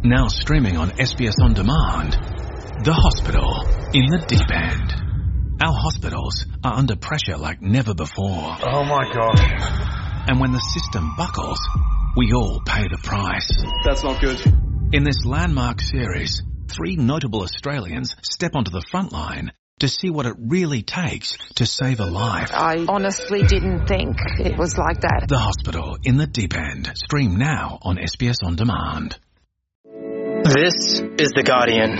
Now streaming on SBS On Demand, The Hospital in the Deep End. Our hospitals are under pressure like never before. Oh my God. And when the system buckles, we all pay the price. That's not good. In this landmark series, 3 notable Australians step onto the front line to see what it really takes to save a life. I honestly didn't think it was like that. The Hospital in the Deep End. Stream now on SBS On Demand. This is The Guardian.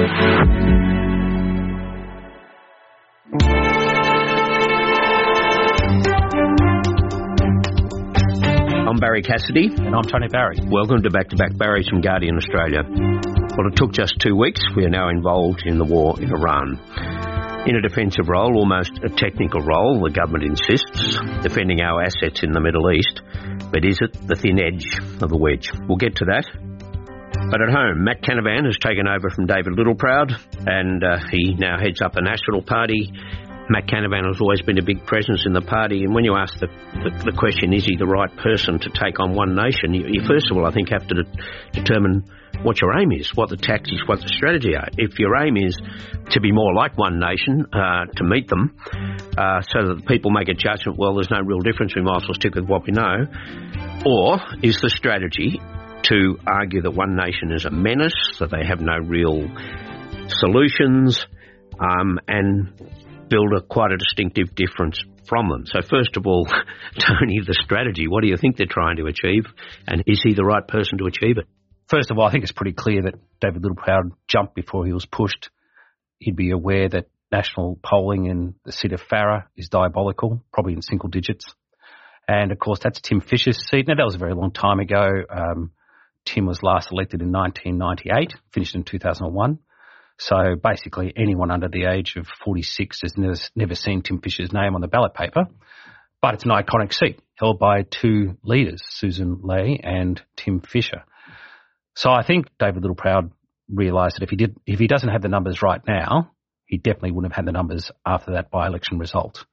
I'm Barry Cassidy. And I'm Tony Barry. Welcome to Back to Back Barry's from Guardian Australia. Well, it took just 2 weeks. We are now involved in the war in Iran. In a defensive role, almost a technical role, the government insists, defending our assets in the Middle East. But is it the thin edge of the wedge? We'll get to that. But at home, Matt Canavan has taken over from David Littleproud, and he now heads up the National Party. Matt Canavan has always been a big presence in the party, and when you ask the question, is he the right person to take on One Nation, you first of all, I think, have to determine what your aim is, what the tactics, what the strategy are. If your aim is to be more like One Nation, to meet them, so that people make a judgment, well, there's no real difference, we might as well stick with what we know, or is the strategy to argue that One Nation is a menace, that they have no real solutions, and build quite a distinctive difference from them. So first of all, Tony, the strategy, what do you think they're trying to achieve, and is he the right person to achieve it? First of all, I think it's pretty clear that David Littleproud jumped before he was pushed. He'd be aware that national polling in the seat of Farrer is diabolical, probably in single digits. And, of course, that's Tim Fischer's seat. Now, that was a very long time ago. Tim was last elected in 1998, finished in 2001. So basically anyone under the age of 46 has never seen Tim Fischer's name on the ballot paper. But it's an iconic seat held by 2 leaders, Susan Ley and Tim Fischer. So I think David Littleproud realised that if he doesn't have the numbers right now, he definitely wouldn't have had the numbers after that by-election result.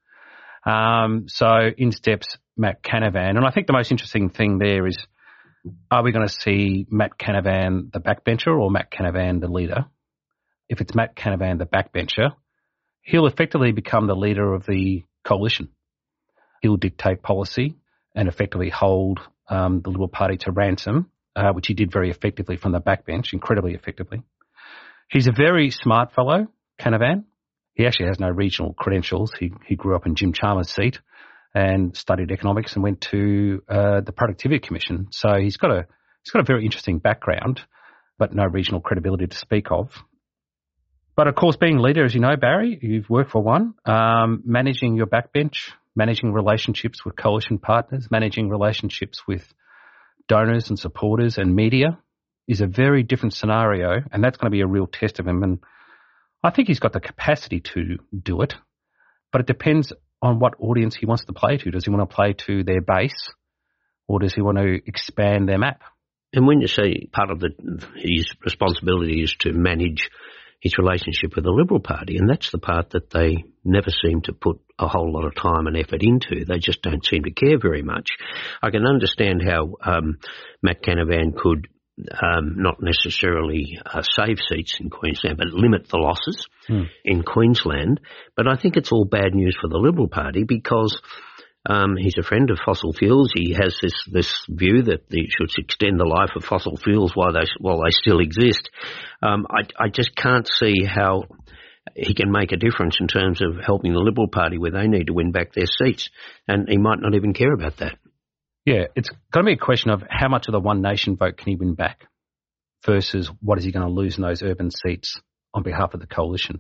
So in steps Matt Canavan. And I think the most interesting thing there is, are we going to see Matt Canavan the backbencher or Matt Canavan the leader? If it's Matt Canavan the backbencher, he'll effectively become the leader of the coalition. He'll dictate policy and effectively hold the Liberal Party to ransom, which he did very effectively from the backbench, incredibly effectively. He's a very smart fellow, Canavan. He actually has no regional credentials. He grew up in Jim Chalmers' seat and studied economics and went to the Productivity Commission. So he's got a very interesting background, but no regional credibility to speak of. But of course, being leader, as you know, Barry, you've worked for One, managing your backbench, managing relationships with coalition partners, managing relationships with donors and supporters and media is a very different scenario, and that's going to be a real test of him. And I think he's got the capacity to do it, but it depends on what audience he wants to play to. Does he want to play to their base, or does he want to expand their map? And when you say part of his responsibility is to manage his relationship with the Liberal Party, and that's the part that they never seem to put a whole lot of time and effort into. They just don't seem to care very much. I can understand how Matt Canavan could not necessarily save seats in Queensland, but limit the losses in Queensland. But I think it's all bad news for the Liberal Party because he's a friend of fossil fuels. He has this view that they should extend the life of fossil fuels while they still exist. I just can't see how he can make a difference in terms of helping the Liberal Party where they need to win back their seats, and he might not even care about that. Yeah, it's going to be a question of how much of the One Nation vote can he win back versus what is he going to lose in those urban seats on behalf of the coalition.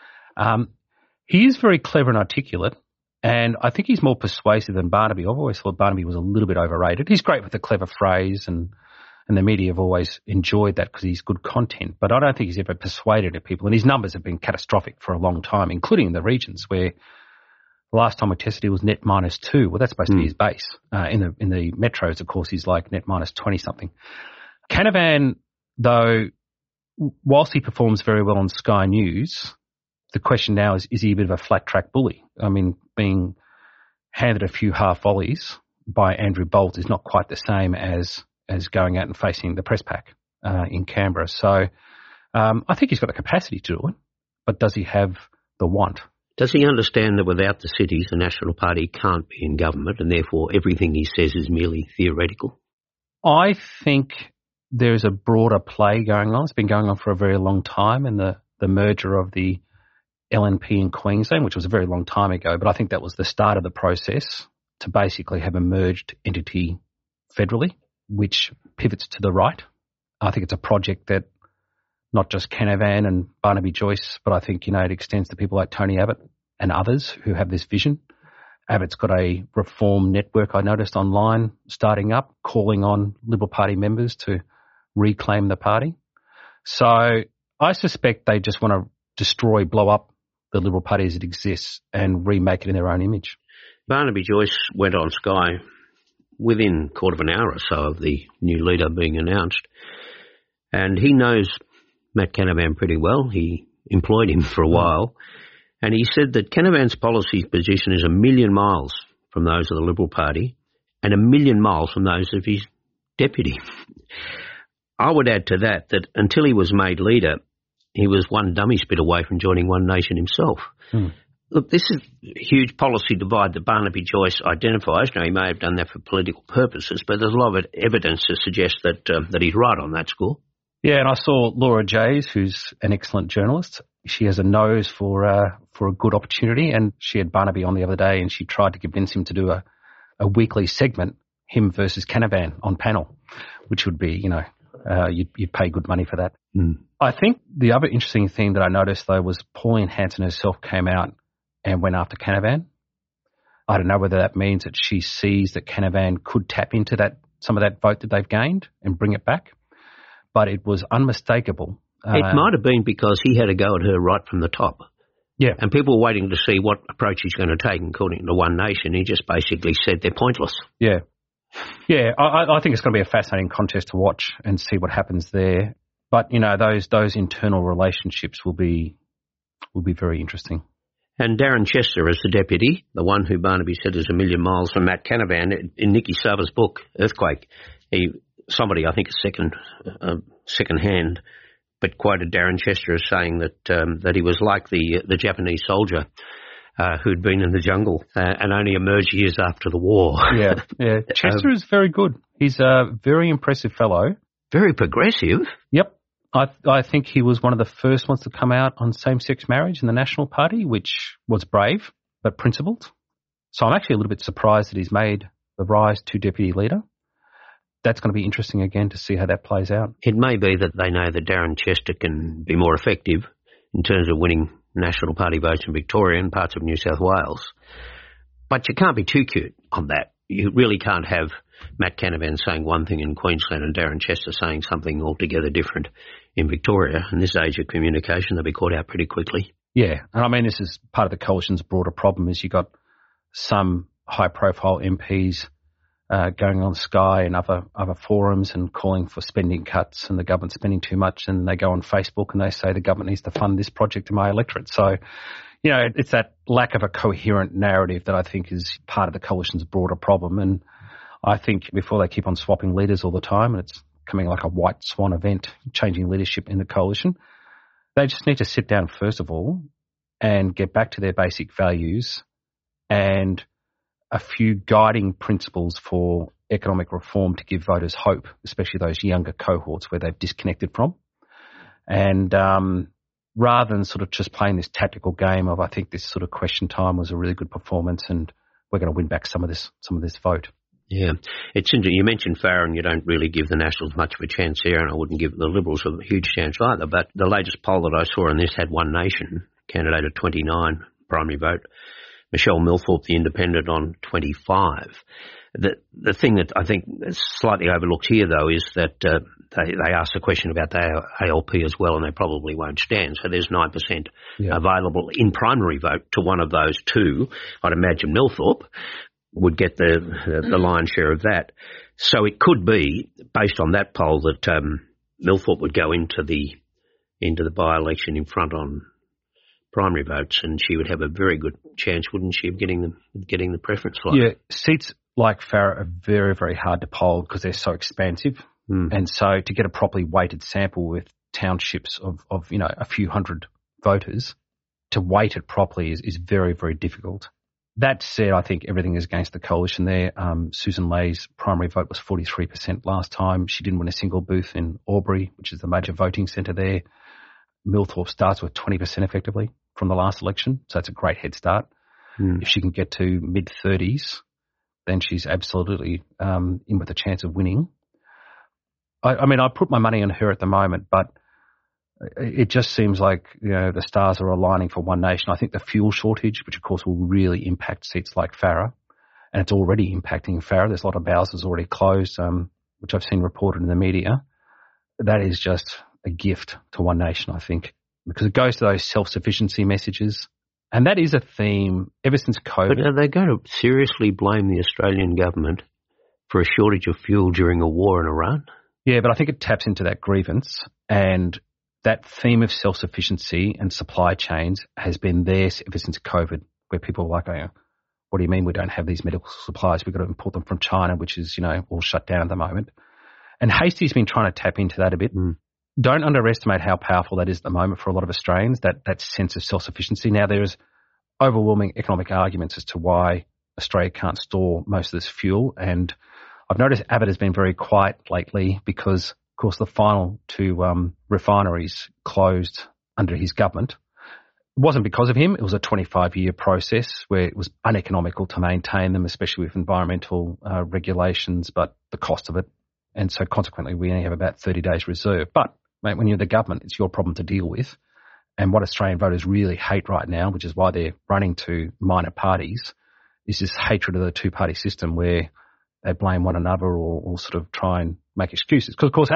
He is very clever and articulate, and I think he's more persuasive than Barnaby. I've always thought Barnaby was a little bit overrated. He's great with a clever phrase, and the media have always enjoyed that because he's good content, but I don't think he's ever persuaded people, and his numbers have been catastrophic for a long time, including in the regions where the last time we tested, he was net -2. Well, that's supposed to be his base. In the metros, of course, he's like net -20-something. Canavan, though, whilst he performs very well on Sky News, the question now is he a bit of a flat-track bully? I mean, being handed a few half volleys by Andrew Bolt is not quite the same as going out and facing the press pack. in Canberra. So I think he's got the capacity to do it, but does he have the want? Does he understand that without the cities, the National Party can't be in government and therefore everything he says is merely theoretical? I think there's a broader play going on. It's been going on for a very long time, and the merger of the LNP in Queensland, which was a very long time ago, but I think that was the start of the process to basically have a merged entity federally, which pivots to the right. I think it's a project that not just Canavan and Barnaby Joyce, but I think, it extends to people like Tony Abbott and others who have this vision. Abbott's got a reform network, I noticed online, starting up, calling on Liberal Party members to reclaim the party. So I suspect they just want to blow up the Liberal Party as it exists and remake it in their own image. Barnaby Joyce went on Sky within a quarter of an hour or so of the new leader being announced, and he knows Matt Canavan pretty well. He employed him for a while, and he said that Canavan's policy position is 1,000,000 miles from those of the Liberal Party and 1,000,000 miles from those of his deputy. I would add to that until he was made leader, he was one dummy spit away from joining One Nation himself. Look, this is a huge policy divide that Barnaby Joyce identifies. Now, he may have done that for political purposes, but there's a lot of evidence to suggest that he's right on that score. Yeah, and I saw Laura Jays, who's an excellent journalist. She has a nose for a good opportunity, and she had Barnaby on the other day, and she tried to convince him to do a weekly segment, him versus Canavan, on panel, which would be, you'd pay good money for that. I think the other interesting thing that I noticed, though, was Pauline Hanson herself came out and went after Canavan. I don't know whether that means that she sees that Canavan could tap into some of that vote that they've gained and bring it back, but it was unmistakable. It might have been because he had a go at her right from the top. Yeah. And people were waiting to see what approach he's going to take, according to One Nation. He just basically said they're pointless. Yeah. Yeah, I think it's going to be a fascinating contest to watch and see what happens there. But, those internal relationships will be very interesting. And Darren Chester as the deputy, the one who Barnaby said is 1,000,000 miles from Matt Canavan, in Nicky Sava's book, Earthquake, somebody, I think, second hand, but quoted Darren Chester as saying that he was like the Japanese soldier who'd been in the jungle and only emerged years after the war. Yeah. Chester is very good. He's a very impressive fellow. Very progressive. Yep. I think he was one of the first ones to come out on same-sex marriage in the National Party, which was brave but principled. So I'm actually a little bit surprised that he's made the rise to deputy leader. That's going to be interesting again to see how that plays out. It may be that they know that Darren Chester can be more effective in terms of winning National Party votes in Victoria and parts of New South Wales. But you can't be too cute on that. You really can't have Matt Canavan saying one thing in Queensland and Darren Chester saying something altogether different in Victoria. In this age of communication, they'll be caught out pretty quickly. Yeah, and I mean, this is part of the coalition's broader problem is you've got some high-profile MPs going on Sky and other forums and calling for spending cuts and the government spending too much, and they go on Facebook and they say the government needs to fund this project to my electorate. So, it's that lack of a coherent narrative that I think is part of the coalition's broader problem. And I think before they keep on swapping leaders all the time and it's becoming like a white swan event, changing leadership in the coalition, they just need to sit down first of all and get back to their basic values and a few guiding principles for economic reform to give voters hope, especially those younger cohorts where they've disconnected from. And rather than sort of just playing this tactical game of, I think this sort of question time was a really good performance and we're going to win back some of this vote. Yeah. It's interesting. You mentioned Farrer and you don't really give the Nationals much of a chance here, and I wouldn't give the Liberals a huge chance either. But the latest poll that I saw on this had One Nation, candidate at 29, primary vote. Michelle Milthorpe, the independent, on 25. The thing that I think is slightly overlooked here, though, is that they asked a question about the ALP as well, and they probably won't stand. So there's 9% available in primary vote to one of those two. I'd imagine Milthorpe would get the lion's share of that. So it could be, based on that poll, that Milthorpe would go into the by-election in front on primary votes, and she would have a very good chance, wouldn't she, of getting the preference slot? Yeah, seats like Farrer are very, very hard to poll because they're so expansive. And so to get a properly weighted sample with townships of a few hundred voters, to weight it properly is very, very difficult. That said, I think everything is against the coalition there. Susan Lay's primary vote was 43% last time. She didn't win a single booth in Albury, which is the major voting centre there. Millthorpe starts with 20% effectively from the last election, so that's a great head start. If she can get to mid-30s, then she's absolutely in with a chance of winning. I mean, I put my money on her at the moment, but it just seems like, the stars are aligning for One Nation. I think the fuel shortage, which of course will really impact seats like Farrer, and it's already impacting Farrer. There's a lot of houses already closed, which I've seen reported in the media. That is just a gift to One Nation, I think, because it goes to those self-sufficiency messages. And that is a theme ever since COVID. But are they going to seriously blame the Australian government for a shortage of fuel during a war in Iran? Yeah, but I think it taps into that grievance, and that theme of self-sufficiency and supply chains has been there ever since COVID, where people are like, what do you mean we don't have these medical supplies? We've got to import them from China, which is, all shut down at the moment. And Hastie's been trying to tap into that a bit. Don't underestimate how powerful that is at the moment for a lot of Australians, that sense of self-sufficiency. Now, there's overwhelming economic arguments as to why Australia can't store most of this fuel. And I've noticed Abbott has been very quiet lately because, of course, the final two refineries closed under his government. It wasn't because of him. It was a 25-year process where it was uneconomical to maintain them, especially with environmental regulations, but the cost of it. And so consequently, we only have about 30 days reserve. But, mate, when you're the government, it's your problem to deal with. And what Australian voters really hate right now, which is why they're running to minor parties, is this hatred of the two-party system where they blame one another or sort of try and make excuses. Because, of course,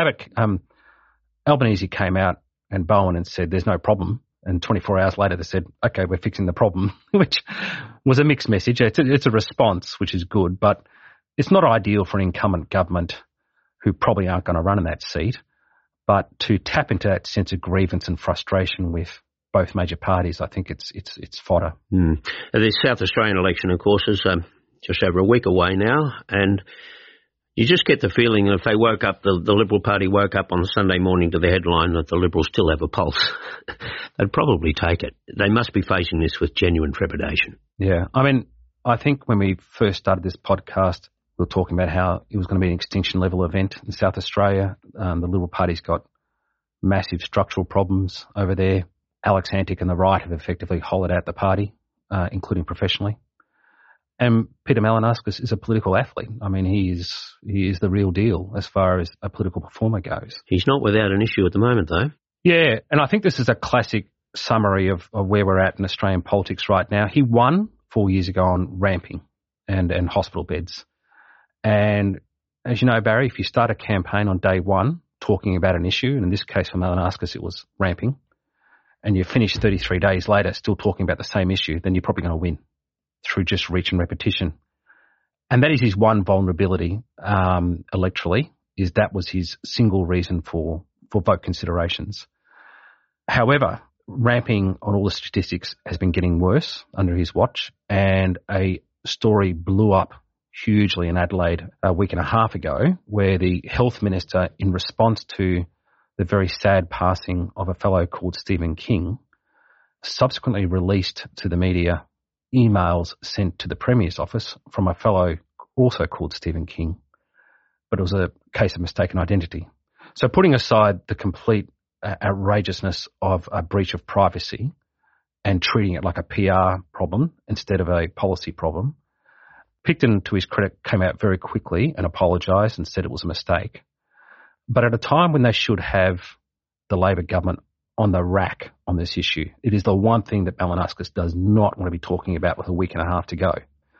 Albanese came out and Bowen and said there's no problem. And 24 hours later they said, okay, we're fixing the problem, which was a mixed message. It's a response, which is good, but it's not ideal for an incumbent government who probably aren't going to run in that seat. But to tap into that sense of grievance and frustration with both major parties, I think it's fodder. The South Australian election, of course, is just over a week away now, and you just get the feeling that if they woke up, the Liberal Party woke up on Sunday morning to the headline that the Liberals still have a pulse, they'd probably take it. They must be facing this with genuine trepidation. Yeah. I mean, I think when we first started this podcast, we were talking about how it was going to be an extinction level event in South Australia. The Liberal Party's got massive structural problems over there. Alex Antic and the right have effectively hollowed out the party, including professionally. And Peter Malinauskas is a political athlete. I mean, he is the real deal as far as a political performer goes. He's not without an issue at the moment, though. Yeah, and I think this is a classic summary of where we're at in Australian politics right now. He won 4 years ago on ramping and hospital beds. And as you know, Barry, if you start a campaign on day one talking about an issue, and in this case for Malinauskas it was ramping, and you finish 33 days later still talking about the same issue, then you're probably going to win through just reach and repetition. And that is his one vulnerability electorally, is that was his single reason for vote considerations. However, ramping on all the statistics has been getting worse under his watch, and a story blew up hugely in Adelaide a week and a half ago where the health minister, in response to the very sad passing of a fellow called Stephen King, subsequently released to the media emails sent to the Premier's office from a fellow also called Stephen King, but it was a case of mistaken identity. So putting aside the complete outrageousness of a breach of privacy and treating it like a PR problem instead of a policy problem, Picton, to his credit, came out very quickly and apologised and said it was a mistake. But at a time when they should have the Labor government on the rack on this issue, it is the one thing that Malinauskas does not want to be talking about with a week and a half to go.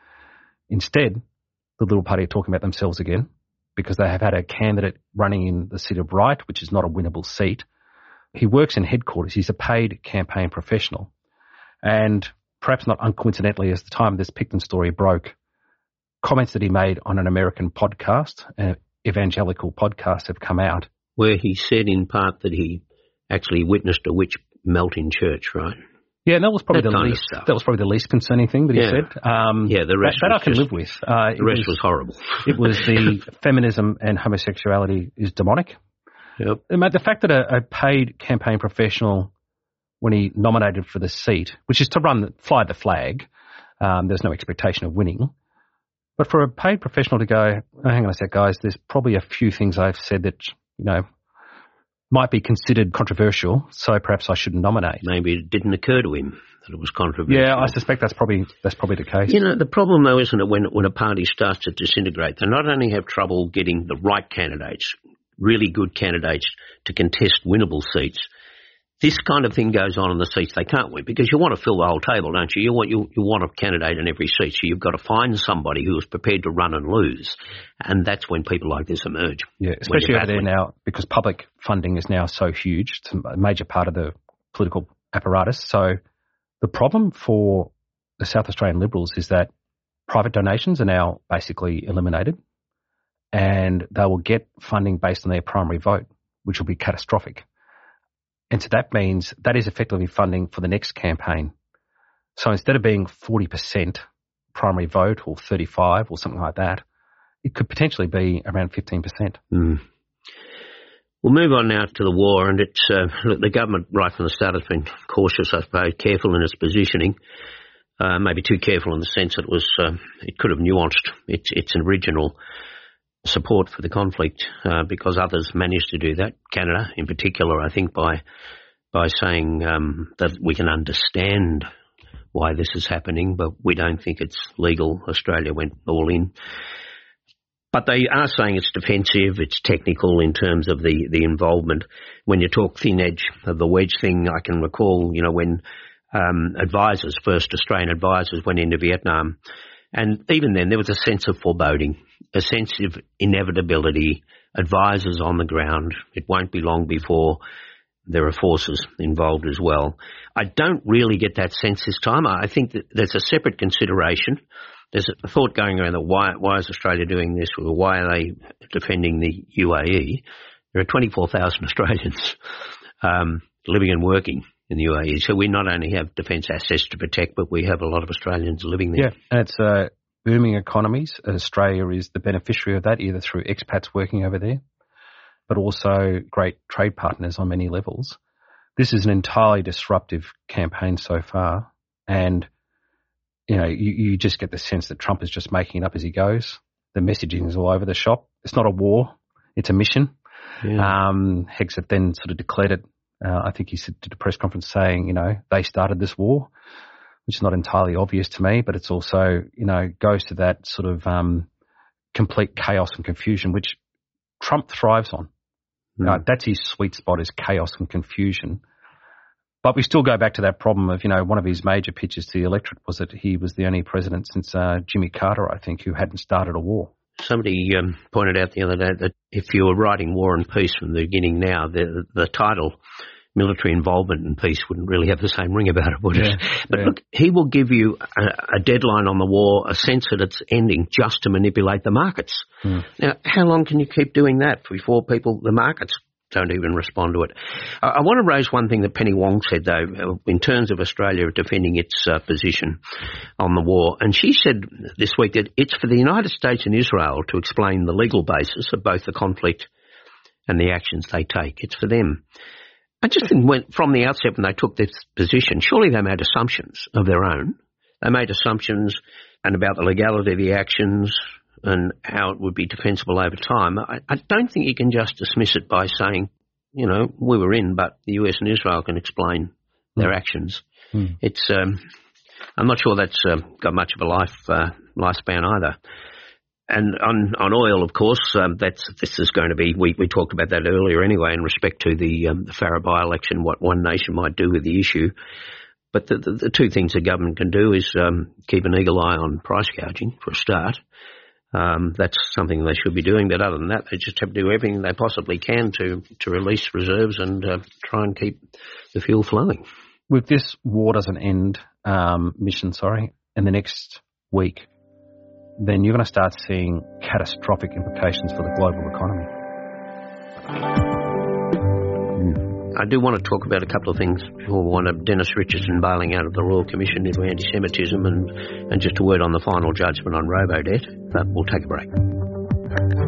Instead, the Liberal Party are talking about themselves again because they have had a candidate running in the seat of Wright, which is not a winnable seat. He works in headquarters. He's a paid campaign professional. And perhaps not uncoincidentally, as the time this Picton story broke, comments that he made on an American podcast, an evangelical podcast, have come out. Where he said in part that he actually witnessed a witch melt in church, right? Yeah, and that was probably the least concerning thing that he said. The rest that I can live with. The rest was horrible. It was the feminism and homosexuality is demonic. Yep. And the fact that a paid campaign professional, when he nominated for the seat, which is to fly the flag, there's no expectation of winning. But for a paid professional to go, oh, hang on a sec, guys, there's probably a few things I've said that, might be considered controversial, so perhaps I shouldn't nominate. Maybe it didn't occur to him that it was controversial. Yeah, I suspect that's probably the case. The problem, though, isn't it, when a party starts to disintegrate, they not only have trouble getting the right candidates, really good candidates to contest winnable seats, this kind of thing goes on in the seats they can't win, because you want to fill the whole table, don't you? You want a candidate in every seat, so you've got to find somebody who is prepared to run and lose, and that's when people like this emerge. Yeah, especially over there now, because public funding is now so huge. It's a major part of the political apparatus. So the problem for the South Australian Liberals is that private donations are now basically eliminated, and they will get funding based on their primary vote, which will be catastrophic. And so that means that is effectively funding for the next campaign. So instead of being 40% primary vote or 35 or something like that, it could potentially be around 15%. Mm. We'll move on now to the war, and it's the government right from the start has been cautious, I suppose, careful in its positioning, maybe too careful in the sense that it could have nuanced its original support for the conflict because others managed to do that. Canada, in particular, I think, by saying that we can understand why this is happening, but we don't think it's legal. Australia went all in. But they are saying it's defensive, it's technical in terms of the involvement. When you talk thin edge of the wedge thing, I can recall, when first Australian advisors went into Vietnam, and even then there was a sense of foreboding, a sense of inevitability, advisors on the ground. It won't be long before there are forces involved as well. I don't really get that sense this time. I think that there's a separate consideration. There's a thought going around that why is Australia doing this, or why are they defending the UAE? There are 24,000 Australians living and working in the UAE. So we not only have defence assets to protect, but we have a lot of Australians living there. Yeah, and it's booming economies. Australia is the beneficiary of that, either through expats working over there, but also great trade partners on many levels. This is an entirely disruptive campaign so far, and you just get the sense that Trump is just making it up as he goes. The messaging is all over the shop. It's not a war, it's a mission. Yeah. Hegseth then sort of declared it. I think he said to the press conference saying, they started this war, which is not entirely obvious to me, but it's also, goes to that sort of complete chaos and confusion, which Trump thrives on. That's his sweet spot, is chaos and confusion. But we still go back to that problem of, one of his major pitches to the electorate was that he was the only president since Jimmy Carter, I think, who hadn't started a war. Somebody pointed out the other day that if you were writing War and Peace from the beginning now, the title, military involvement in peace, wouldn't really have the same ring about it, would it? But look, he will give you a deadline on the war, a sense that it's ending, just to manipulate the markets. Now, how long can you keep doing that before the markets don't even respond to it? I want to raise one thing that Penny Wong said, though, in terms of Australia defending its position on the war. And she said this week that it's for the United States and Israel to explain the legal basis of both the conflict and the actions they take. It's for them. I just think from the outset when they took this position, surely they made assumptions of their own. They made assumptions about the legality of the actions and how it would be defensible over time. I don't think you can just dismiss it by saying, we were in, but the US and Israel can explain their actions. It's, I'm not sure that's got much of a lifespan either. And on oil, of course, this is going to be, we talked about that earlier anyway in respect to the Farah by-election, what one nation might do with the issue. But the two things the government can do is keep an eagle eye on price gouging for a start. That's something they should be doing. But other than that, they just have to do everything they possibly can to release reserves and try and keep the fuel flowing. If this war doesn't end, mission, in the next week, then you're going to start seeing catastrophic implications for the global economy. I do want to talk about a couple of things. One of Dennis Richardson bailing out of the Royal Commission into anti-Semitism and just a word on the final judgment on Robodebt, but we'll take a break.